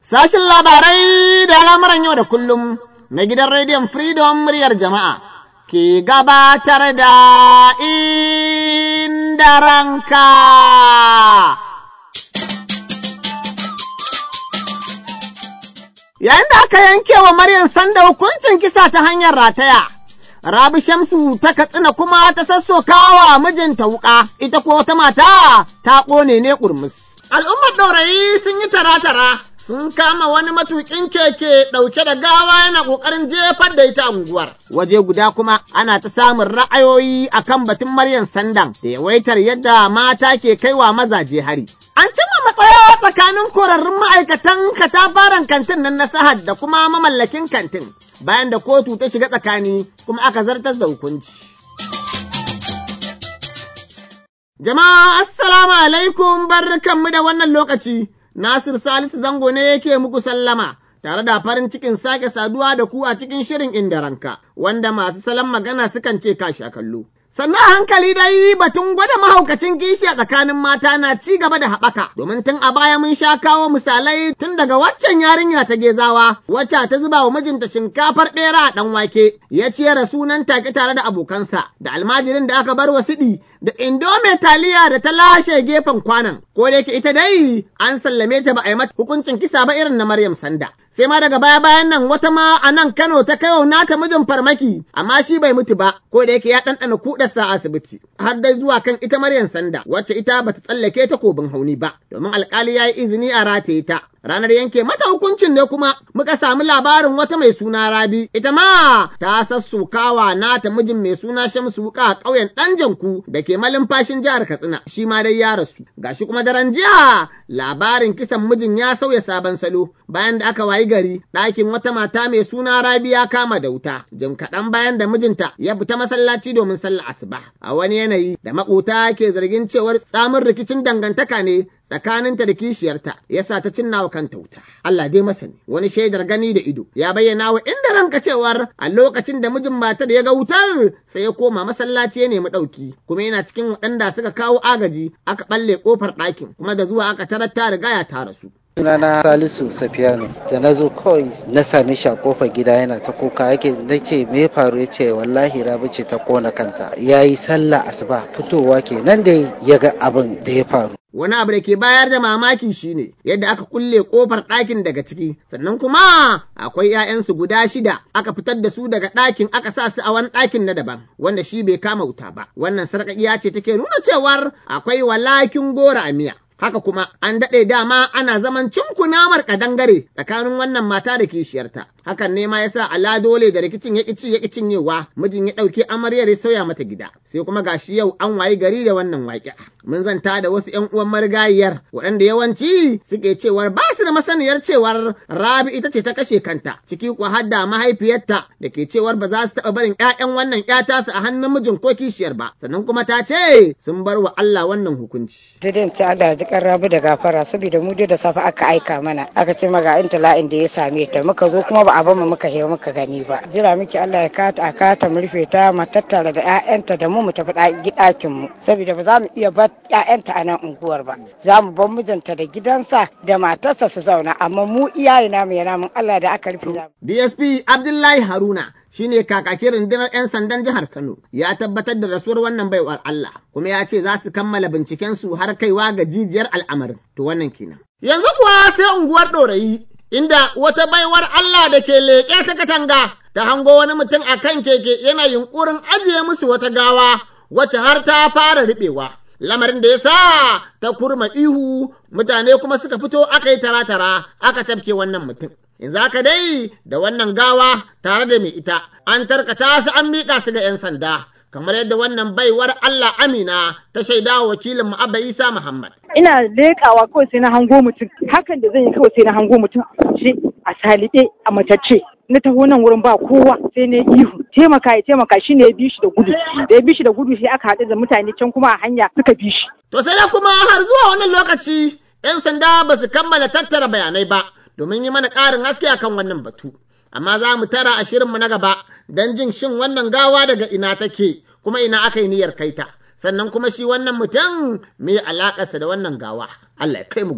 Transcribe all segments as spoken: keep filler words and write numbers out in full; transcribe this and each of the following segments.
Sashin labarai da al'amuran yau da kullum na gidan rediyon Freedom muryar jama'a ke gabatar da Inda Ranka. Yayin da aka yanke wa Maryam Sanda hukuncin kisa ta hanyar rataya, Rabi Shamsu ta Katsina kuma ta sassokawa mijinta wuƙa, ita ko wata mata ta ƙone ne ƙurmus. Al'ummar ɗaurayi sun yi tara-tara. Sun kama wani matuƙin keke ɗauke da gawa yana ƙoƙarin jefar da ita unguwar. Waje guda kuma ana ta samun ra'ayoyi akan batun Maryam Sandan da yawaitar yadda mata ke kaiwa mazaje hari. An cimma matsaya tsakanin korarrun ma'aikatan katafaren kantin nan na Sahad da kuma mamallakin kantin, bayan da kotu ta shiga tsakani kuma aka zartar da hukunci. Jama'a assalamu alaikum, barkanmu da wannan lokaci. Nasir Salisu Zango ne yake muku sallama, tare da farin cikin sake saduwa da ku a cikin shirin Inda Ranka, wanda masu salon magana sukan ce kashi a kallo. Sannan a hankali dai batun gwada mahaukacin kishi a tsakanin mata na ci gaba da haɓaka, domin tun a baya mun sha kawo misalai tun daga waccan yarinya ta Gezawa, wacce ta zuba wa mijinta shinkafar ɓera a ɗan wake, ya ciyar sunan take tare da abokansa, da almajirin da aka bar wa siɗi, da indomie taliya da ta lashe gefen kwanan. Ko da yake ita dai an sallame ta ba a yi mata hukuncin kisa ba irin na Maryam Sanda. Sai ma daga baya bayan nan wata ma a nan Kano ta kaiwa nata mijin farmaki, amma shi bai mutu ba, ko da yake ya ɗanɗana kuɗarsa a asibiti. Har dai zuwa kan ita Maryam Sanda, wacce ita bata tsallake takobin hauni ba, domin alƙali ya yi izini a rataye ta. Ranar yanke mata hukuncin ne kuma muka samu labarin wata mai suna Rabi, ita ma ta sassokawa nata mijin mai suna Shamsu wuka a ƙauyen Ɗanjanku da ke malumfashin jihar Katsina, shi ma dai ya rasu. Gashi kuma daren jiya labarin kisan mijin ya sauya sabon salo, bayan da aka wayi gari ɗakin wata mata mai suna Rabi ya kama da wuta, jim kaɗan bayan da mijinta ya fita masallaci domin sallar asuba, a wani yanayi da maƙota ke zargin cewar tsamin rikicin dangantaka ne tsakaninta da kishiyarta, yasa ta cinna wa kanta wuta. Allah dai masani. Wani shaidar gani da ido ya bayyana wa Inda Ranka cewar a lokacin da mijin matar ya ga wutar sai ya koma masallaci ya nemi ɗauki, kuma yana cikin waɗanda suka kawo agaji aka ɓalle ƙofar ɗakin, kuma da zuwa aka tarar ta riga ya ta rasu. Sunana Salisu Safiyanu, da na zo kawai na same shi a kofar gida yana ta kuka, yake na ce me faru, ya ce wallahi Rabi ce ta kona kanta, ya yi sallah asuba fitowa kenan da ya ga abin da ya faru. Wani abu da ke bayar da mamaki shine yadda aka kulle kofar ɗakin daga ciki, sannan kuma akwai ‘ya'yansu guda shida aka fitar da su daga ɗakin aka sa su a wani ɗakin na daban wanda shi bai kama wuta ba. Wannan sarƙaƙiya ce take nuna cewar akwai walakin gora a miya. Haka kuma an daɗe dama ana zaman cinkunamar ƙadangare tsakanin wannan mata da kishiyarta. Hakan ne ma yasa ala dole da rikicin ya ƙici ya cinyewa, mijin ya ɗauki amaryar ya sauya mata gida. Sai kuma gashi yau an wayi gari da wannan waƙi. Mun zanta da wasu ‘yan uwan marigayiyar waɗanda yawanci suke cewar ba su da masaniyar cewar Rabi ita ce ta kashe kanta, ciki kuwa har da mahaifiyarta da ke cewar ba za su taɓa barin ‘ya'yan wannan ‘yata su a hannun mijin ko kishiyar ba. Sannan kuma ta ce sun bar wa Allah wannan hukunci. Kan Rabi da gafara, saboda mu da safe aka aika mana aka ce maga in tala'in da ya same ta, muka zo kuma ba a bamu muka hewa muka gani ba. Jira miki Allah ya kata a kata mu rufe ta mu tattara da ƴaƴanta da mu mu tafi ɗakin mu, saboda ba za mu iya bar ƴaƴanta a nan unguwar ba. Za mu bar mijinta da gidansa da matarsa su zauna, amma mu iyaye namu yana mun Allah da aka rufe za. D S P Abdullahi Haruna shine kakakin rundunar 'yan sandan jihar Kano, ya tabbatar da rasuwar wannan baiwar Allah, kuma ya ce za su kammala binciken su har kaiwa ga jijiyar al'amarin. To wannan kenan. Yanzu kuwa sai unguwar Ɗorayi, inda wata baiwar Allah da ke leƙe ta katanga ta hango wani mutum a kan keke yana yunƙurin ajiye musu wata gawa wacce har ta fara riɓewa. Lamarin da ya sa ta kurma ihu, mutane kuma suka fito aka yi tara-tara aka tafke wannan mutum. Yanzu haka dai da wannan gawa tare da mai ita an tarkata su an miƙa su ga 'yan sanda, kamar yadda wannan baiwar Allah Amina ta shaida wa wakilin mu Abba Isa Muhammad. Ina leƙawa kawai sai na hango mutum, hakan da zan yi kawai sai na hango mutum shi a saliɗe a matacce. Na taho nan wurin ba kowa sai na ihu taimaka ya taimaka, shi ne ya bi shi da gudu, da ya bi shi da gudu sai aka haɗu da mutane can kuma a hanya suka bi shi. To sai da kuma har zuwa wannan lokaci 'yan sanda ba su kammala tattara bayanai ba domin yi mana ƙarin haske akan wannan batu. Amma za mu tara a shirinmu na gaba don jin shin wannan gawa daga ina take kuma ina aka yi niyyar kaita. Sannan kuma shi wannan mutum me alaƙarsa da wannan gawa. Allah ya kai mu gobe.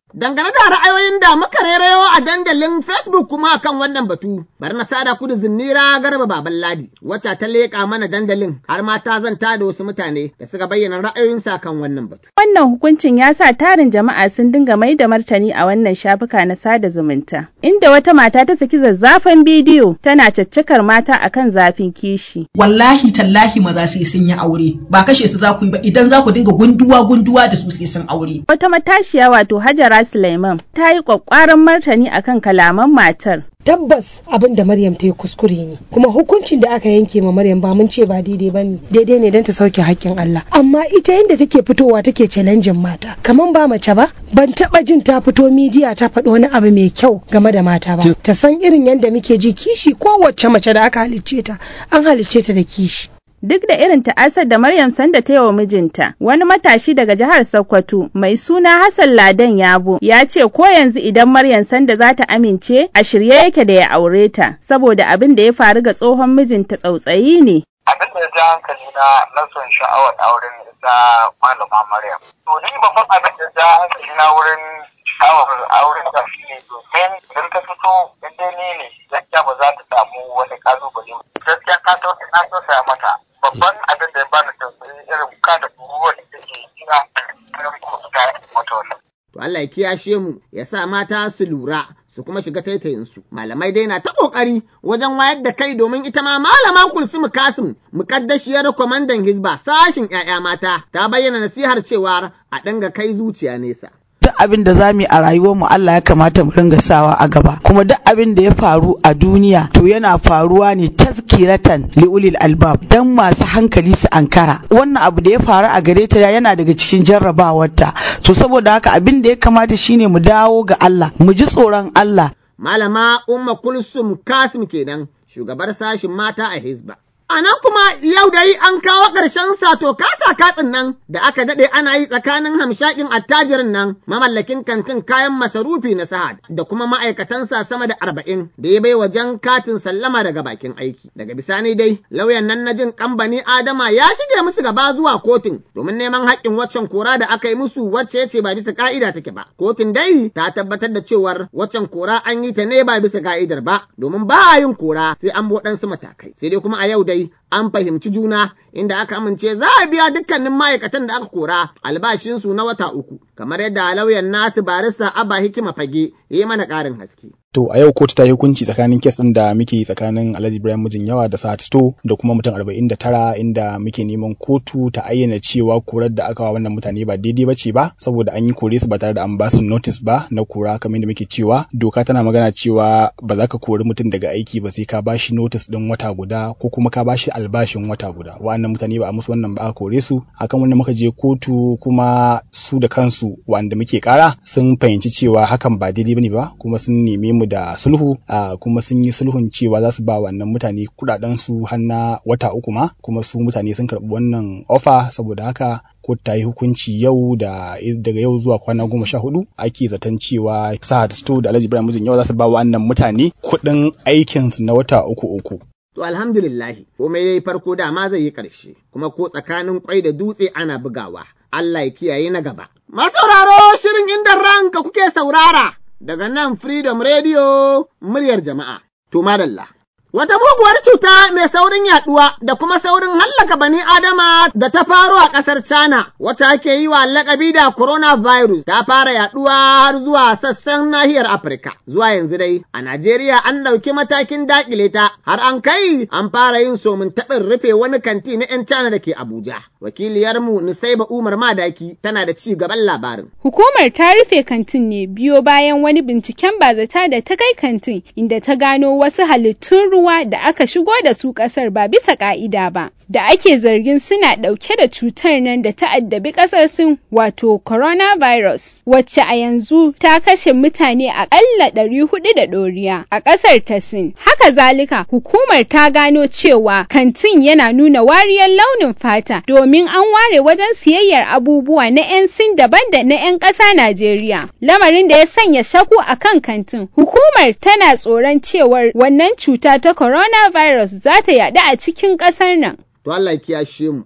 Dangane da ra'ayoyin da muka rairayo a dandalin Facebook kuma kan wannan batu, bari na sada ku da Zinnira Garba Baban Ladi, wacce ta leƙa mana dandalin har ma ta zanta da wasu mutane da suka bayyana ra'ayoyinsa kan wannan batu. Wannan hukuncin ya sa tarin jama'a sun dinga mai da martani a wannan shafuka na sada zumunta, inda wata mata ta saki zazzafan bidiyo tana caccakar mata akan zafin kishi. Wallahi tallahi maza sai sun yi aure, ba kashe su za ku yi ba idan za ku dinga gunduwa gunduwa da su sai sun aure. Wata matashiya wato Hajara Sulaiman ta yi kwakwaran martani akan kalaman matar. Tabbas abin da Maryam ta yi kuskure ne, kuma hukuncin da aka yanke ma Maryam ba mun ce ba daidai ba ne, daidai ne don ta sauke haƙƙin Allah. Amma ita yadda take fitowa take challenging mata, kaman ba mace ba, ban taɓa jin ta fito midiya ta faɗi wani abu mai kyau game da mata ba. Ta san irin yadda muke ji kishi, kowace mace da aka halicce ta, an halicce ta da kishi. Duk da irin ta'asar da Maryam Sanda ta yi wa mijinta, wani matashi daga jihar Sokoto mai suna Hassan Ladan Yabo ya ce ko yanzu idan Maryam Sanda za ta amince a shirye yake da ya aure ta, saboda abin da ya faru ga tsohon mijinta tsautsayi ne. Abin da ya ja hankali na na son sha'awar auren ita malama Maryam. To ni babban abin da ya ja hankali na wurin sha'awar auren da shi ne domin idan ta fito inda ni ne gaskiya ba za ta samu wani kalubale. Gaskiya ka tausaya mata. Babban abin da ya bani tausayi irin buka da buruwa da take kira a kuma su tare mata wannan. To Allah ya kiyashe mu ya sa mata su lura su kuma shiga taitayinsu. Malamai dai na ta kokari wajen wayar da kai domin ita ma malama Kulsum Kasim mukaddashiyar kwamandan Hizba sashin 'ya'ya mata ta bayyana nasihar cewa a dinga kai zuciya nesa. Duk abin da zamu yi a rayuwarmu Allah ya kamata mu ringa sawa a gaba, kuma duk abin da ya faru a duniya to yana faruwa ne tazkiratan liulil albab, dan masu hankali su ankara. Wannan abu da ya faru a gare ta yana daga cikin jarrabawarta, to saboda haka abin da ya kamata shine mu dawo ga Allah, mu ji tsoron Allah. Malama Umma Kulsum Kasim kenan, shugabar sashin mata a Hizba. A nan kuma yau dai an kawo ƙarshen sato kasa katsin nan da aka daɗe ana yi tsakanin hamshakin attajirin nan mamallakin kantin kayan masarufi na Sahad da kuma ma'aikatansa sama da arba'in da ya bai wajen katin sallama daga bakin aiki. Daga bisani dai lauyan nan na jin kambani Adama ya shige musu gaba zuwa kotun domin neman haƙƙin waccan kora da aka yi musu wacce ce ba bisa ka'ida take ba. Kotun dai ta tabbatar da cewar waccan kora an yi ta ne ba bisa ka'idar ba domin ba a yin kora sai an bi waɗansu matakai. Sai dai kuma a yau dai an fahimci juna inda aka amince za a biya dukkanin ma'aikatan da aka kora albashinsu na wata uku, kamar yadda lauyan nasu barista Abba Hikima Fage ya yi mana ƙarin haske. To a yau kotu ta yi hukunci tsakanin kes ɗin da muke tsakanin Alhaji Ibrahim Mijin Yawa da Sa'ad Sto da kuma mutum arba'in da tara, inda muke neman kotu ta ayyana cewa korar da aka wa wannan mutane ba daidai ba ce ba, saboda an yi kore su ba tare da an ba su notice ba na kora. Kamar yadda muke cewa doka tana magana cewa ba za ka kori mutum daga aiki ba sai ka ba shi notice ɗin wata guda ko kuma ka ba shi albashin wata guda. Wa'annan mutane ba a musu wannan ba, aka kore su. Hakan wannan muka je kotu kuma su da kansu wanda muke kara sun fahimci cewa hakan ba daidai bane ba, kuma sun neme mu da sulhu, kuma sun yi sulhun cewa za su ba wannan mutane kudaden su har na wata uku ma, kuma su mutane sun karɓi wannan offer. Saboda haka kotu ta yi hukunci yau da daga yau zuwa kwana goma sha hudu ake zaton cewa Sa'ad Sto da Alhaji Ibrahim Mijin Yawa za su ba wannan mutane kuɗin aikinsu na wata uku uku. To alhamdulillahi, komai yayi farko dama zai yi ƙarshe, kuma ko tsakanin kwai da dutse ana bugawa. Allah ya kiyaye na gaba. Masauraro shirin inda ranka kuke saurara daga nan Freedom Radio muryar jama'a. To madalla. Wata muguwar cuta mai saurin yaduwa da kuma saurin hallaka bani Adama da ta faro a ƙasar China, wata ake yi wa lakabi da coronavirus, ta fara yaduwa har zuwa sassan nahiyar Afirka. Zuwa yanzu dai, a Najeriya an ɗauki matakin daƙile ta, har an kai an fara yin somin taɓin rufe wani kanti na 'yan China da ke Abuja. Wakiliyarmu Nusaiba Umar Madaki tana da ci gaban labarin. Hukumar ta rufe kantin ne biyo bayan wani binciken bazata da ta kai kantin, inda ta gano wasu halittun ruwa da aka shigo da su kasar ba bisa ka'ida ba, da ake zargin suna ɗauke da cutar nan da ta addabi kasar Sin, wato coronavirus, wacce a yanzu ta kashe mutane aƙalla ɗari hudu da ɗoriya a ƙasar ta Sin. Haka zalika, hukumar ta gano cewa kantin yana nuna wariyar launin fata, domin an ware wajen siyayyar abubuwa na 'yan Sin daban da na 'yan ƙasa Najeriya, lamarin da ya sanya shakku a kan kantin. Hukumar tana tsoron cewar wannan cuta ta coronavirus za ta yaɗu a cikin ƙasar nan. To Allah ya kiyashe mu.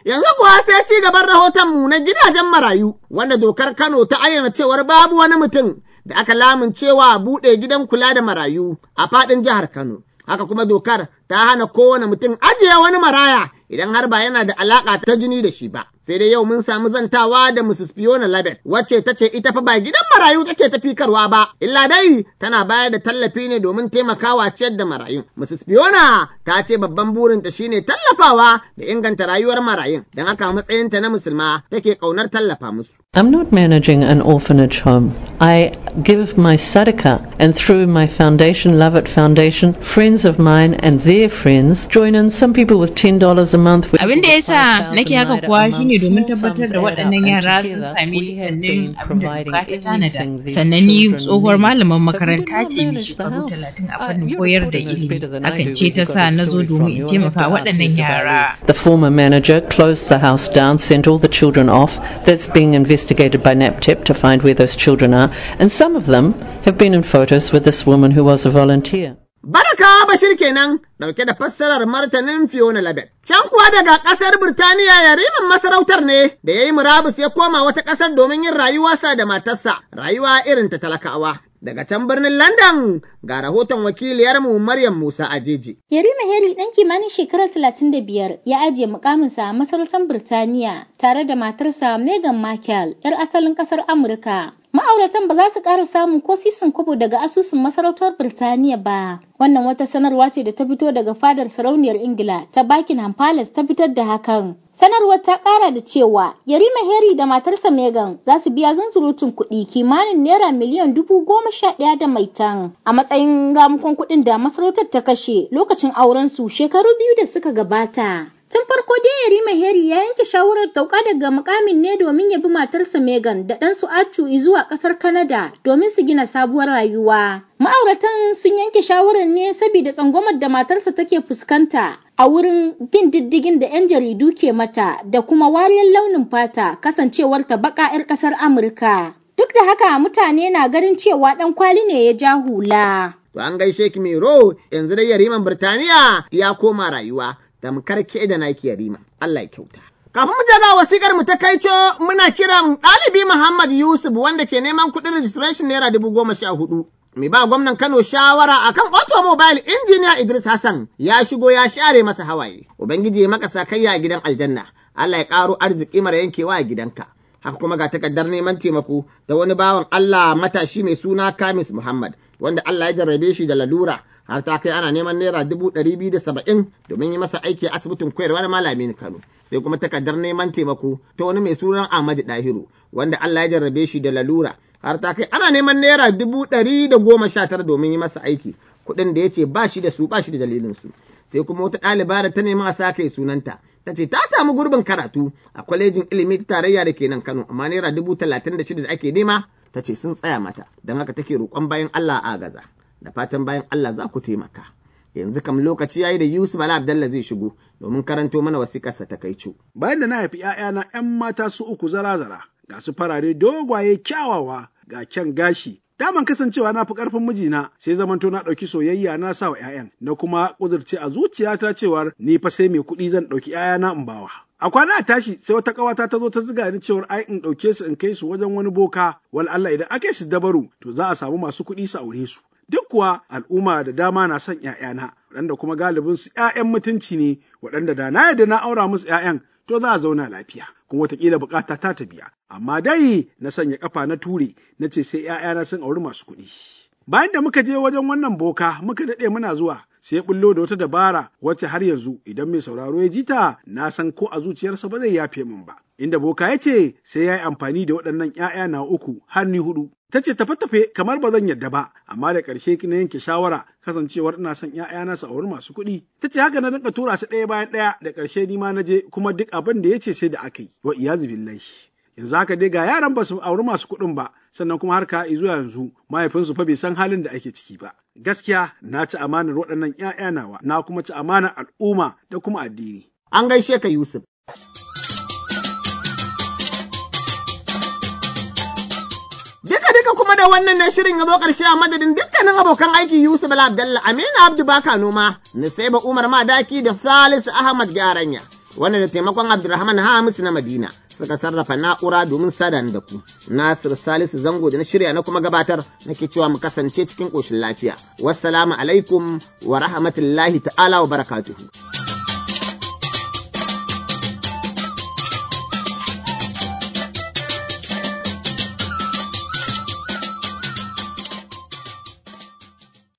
Yanzu kuwa sai ci gaban rahoton mu na gidajen marayu, wanda dokar Kano ta ayyana cewar babu wani mutum da aka lamuncewa buɗe gidan kula da marayu a faɗin jihar Kano. Haka kuma dokar ta hana kowane mutum ajiye wani maraya idan har ba yana da alaƙa ta jini da shi ba. Sai dai yau mun samu zantawa da Missus Fiona Labet, wacce ta ce ita fa ba gidan marayu take tafikarwa ba, illa dai tana bayar da tallafi ne domin taimakawa ciyar da marayun. Missus Fiona ta ce babban burinta shine tallafawa da inganta rayuwar marayun, don haka matsayinta na musulma take ƙaunar tallafa musu. I'm not managing an orphanage home. I give my sadaqah, and through my foundation, Love It Foundation, friends of mine and their friends join in. Some people with ten dollars a month. Abin da yasa nake haka kuwa shine domin tabbatar da waɗannan yara sun sami dukkanin abin da doka ta tanada. Sannan ni tsohuwar malaman makaranta ce mai shekaru talatin a fannin koyar da ilimi. Hakan ce ta sa na zo domin in taimaka waɗannan yara. The former manager closed the house down, sent all the children off. That's being investigated by NAPTEP to find where those children are. And some of them have been in photos with this woman who was a volunteer. Baraka Bashir kenan dauke da fassarar martanin Fiona Labet. Can kuwa daga kasar Birtaniya yariman masarautar ne da yayi murabus ya koma wata kasar domin yin rayuwa sa da matarsa, rayuwa irin ta talakawa. Daga can birnin London ga rahoton wakiliyarmu Maryam Musa Ajeji. Yarima Harry ɗan kimanin shekarar talatin da biyar ya ajiye mukaminsa a masarautar Birtaniya tare da matarsa Meghan Markle, 'yar asalin ƙasar Amurka. Ma'auratan ba za su ƙara samun ko sisin kwabo daga asusun masarautar Birtaniya ba. Wannan wata sanarwa ce da ta fito daga fadar sarauniyar Ingila ta Buckingham Palace ta fitar da hakan. Sanarwar ta ƙara da cewa Yarima Harry da matarsa Meghan za su biya zunzurutun kuɗi kimanin naira miliyan dubu goma sha ɗaya da maitan a matsayin ramukon kuɗin da masarautar ta kashe lokacin auren su shekaru biyu da suka gabata. Tun farko dai Yarima Harry ya yanke shawarar sauka daga mukamin ne domin ya bi matarsa Meghan da ɗansu Archie zuwa ƙasar Canada domin su gina sabuwar rayuwa. Ma'auratan sun yanke shawarar ne saboda tsangwamar da matarsa take fuskanta a wurin bin diddigin da 'yan jaridu ke mata da kuma wariyar launin fata kasancewar ta baka 'yar ƙasar Amurka. Duk da haka mutane na ganin cewa ɗan kwali ne ya ja hula. To an gaishe ki Mero, yanzu dai Yariman Birtaniya ya koma rayuwa. Tamkar ke da naki Yarima, Allah ya kyauta. Kafin mu je ga wasikar mu ta kaico muna kiran ɗalibi Muhammad Yusuf wanda ke neman kuɗin registration naira dubu goma sha hudu. Mai ba gwamnan Kano shawara akan automobile injiniya Idris Hassan ya shigo ya share masa hawaye. Ubangiji ya maka sakayya a gidan aljanna. Allah ya ƙaro arziki mara yankewa a gidanka. Haka kuma ga takardar neman taimako ta wani bawan Allah matashi mai suna Kamis Muhammad wanda Allah ya jarrabe shi da lalura har ta kai ana neman naira dubu ɗari biyu da saba'in domin yi masa aiki a asibitin koyarwa na Malami Kano. Sai kuma takardar neman taimako ta wani mai sunan Ahmad Dahiru wanda Allah ya jarrabe shi da lalura har ta kai ana neman naira dubu ɗari da goma sha tara domin yi masa aiki, kuɗin da ya ce ba shi da su ba shi da dalilin su. Sai kuma wata ɗaliba da ta nema a sa kai sunanta ta ce ta samu gurbin karatu a kwalejin ilimi ta tarayya da ke nan Kano amma naira dubu talatin da shida da ake nema ta ce sun tsaya mata don haka take roƙon bayan Allah a gaza. Da fatan bayan Allah za ku taimaka. Yanzu kam lokaci yayi da Yusuf Bala Abdallah zai shigo domin karanto mana wasiƙarsa ta kaico. Bayan da na haifi ‘ya'yana ‘yan mata su uku zara-zara, ga su farare dogwaye kyawawa ga kyan gashi. Daman kasancewa na fi ƙarfin mijina sai zamanto na ɗauki soyayya na sa wa ‘ya'yan, na kuma ƙudurce a zuciyata cewar ni fa sai mai kuɗi zan ɗauki ‘ya'yana in bawa. A kwana a tashi sai wata ƙawata ta zo ta ziga ni cewar ai in ɗauke su in kai su wajen wani boka, wal Allah idan aka yi su dabaru to za a samu masu kuɗi su aure su. Duk kuwa al'umma da dama na son ‘ya'yana, waɗanda kuma galibin su ‘ya'yan mutunci ne, waɗanda da na yadda na aura musu ‘ya'yan to za a zauna lafiya, kuma wataƙila buƙata ta ta biya. Amma dai na sanya ƙafa na ture, na ce sai ‘ya'yana sun auri masu kuɗi. Bayan da muka je wajen wannan boka muka daɗe muna zuwa, sai bullo da wata dabara wacce har yanzu idan mai sauraro ya ji ta na san ko a zuciyarsa ba zai yafe min ba. Inda boka ya ce sai ya yi amfani da waɗannan ‘ya'ya na uku har ni huɗu. Ta ce tafe-tafe kamar ba zan yadda ba, amma da ƙarshe na yanke shawara kasancewar ina son ‘ya'yana su auri masu kuɗi. Ta ce haka na dinka tura su ɗaya bayan ɗaya da ƙarshe ni ma na je kuma duk abin da ya ce sai da aka yi. Wa iyazu billahi. Yanzu haka dai ga yaran ba su auri masu kuɗin ba, sannan kuma har ka zuwa yanzu mahaifinsu fa bai san halin da ake ciki ba. Gaskiya na ci amanar waɗannan ‘ya'ya nawa, na kuma ci amanar al'umma da kuma addini. An gaishe ka Yusuf. Duka-duka kuma da wannan na shirin ya zo ƙarshe a madadin dukkanin abokan aiki Yusuf Bala Abdallah, Aminu Abdu Baka Noma, Nusaiba Umar Madaki da Salisu Ahmad Garanya. wanda da taimakon Abdulrahman Hamisu na Madina suka sarrafa na'ura domin sadan da ku. Nasir Salisu Zango da na shirya na kuma gabatar nake cewa mu kasance cikin ƙoshin lafiya. Wassalamu alaikum wa rahmatullahi ta'ala wa barakatuhu.